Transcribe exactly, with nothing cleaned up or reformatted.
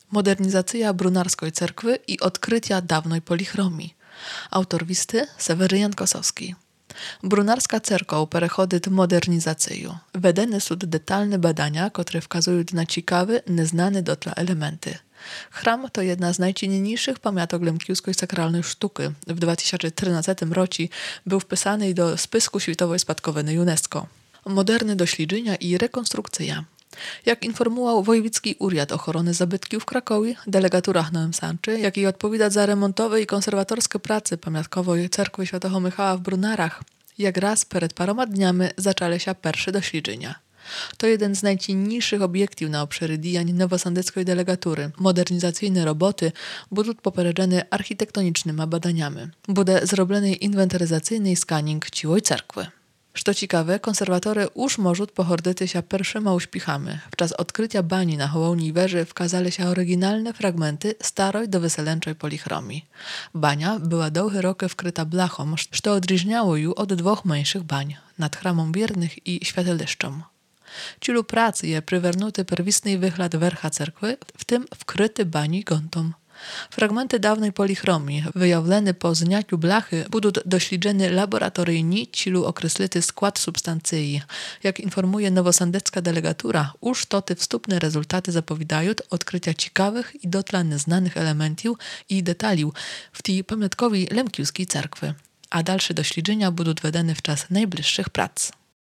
Modernizacja brunarskiej cerkwy i odkrycia dawnej polichromii. Autor listy Seweryjan Kosowski. Brunarska cerkoł переходить modernizaciju. Ведені сюди детальні badania, które wskazują na ciekawe, nieznane dotąd elementy. Chram to jedna z najcenniejszych pamiątek lemkiewskiej sakralnej sztuki. W dwa tysiące trzynastym roku był wpisany do spisku światowej spadkowiny UNESCO. Moderne doświadczenia i rekonstrukcja. Jak informował Wojewódzki Uriad Ochrony Zabytków w Krakowie, delegatura Nowym Sanczy, jak i odpowiada za remontowe i konserwatorskie prace pamiątkowej cerkwi Świętego Michała w Brunarach, jak raz przed paroma dniami zaczęły się pierwsze doświadczenia. To jeden z najcenniejszych obiektów na obszary diań nowosandyckiej delegatury. Modernizacyjne roboty będą poprowadzone architektonicznymi badaniami. Będzie zrobiony inwentaryzacyjny skanning ciłej cerkwy. Co ciekawe, konserwatory już mogą pochordyć się pierwszymi uśpichami. W czas odkrycia bani na Hołowni Weży wskazały się oryginalne fragmenty starej do weselęczej polichromii. Bania była długie roky wkryta blachą, co odróżniało ją od dwóch mniejszych bań, nad Chramą Wiernych i Świętyliszczą. Cielu pracy je przywernuty pierwotny wychlad wercha cerkwy, w tym wkryty bani gontom. Fragmenty dawnej polichromii, wyjawlone po znieciu blachy, będą doświadczone laboratoryjnie, cielu określity skład substancji. Jak informuje nowosandycka delegatura, już to te wstępne rezultaty zapowiadają odkrycia ciekawych i dotąd nieznanych elementów i detali w tej pamiątkowej lemkiewskiej cerkwy. A dalsze doświadczenia będą wydane w czas najbliższych prac.